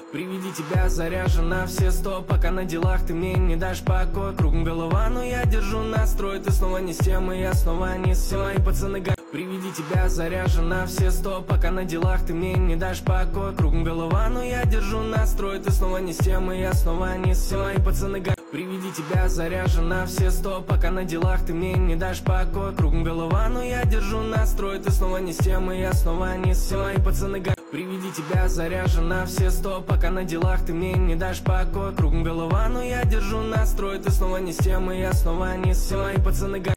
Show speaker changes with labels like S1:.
S1: При виде тебя заряжен на все 100. Пока на делах ты мне не дашь покоя. Кругом голова, но я держу настрой. Ты снова не с тем, и я снова не с тем. Мои пацаны при виде тебя заряжен на все 100. Пока на делах ты мне не дашь покоя. Кругом голова, но я держу настрой. Ты снова не с тем, и я снова не с тем. Мои пацаны при виде тебя заряжен на все 100. Пока на делах ты мне не дашь покоя. Кругом голова, но я держу настрой. Ты снова не с тем, и я снова не с тем. Мои пацаны при виде тебя заряжен на все 100. Пока на делах ты мне не дашь покоя. Кругом голова, но я держу настрой. Ты снова не с тем, и я снова не с тем. Мои пацаны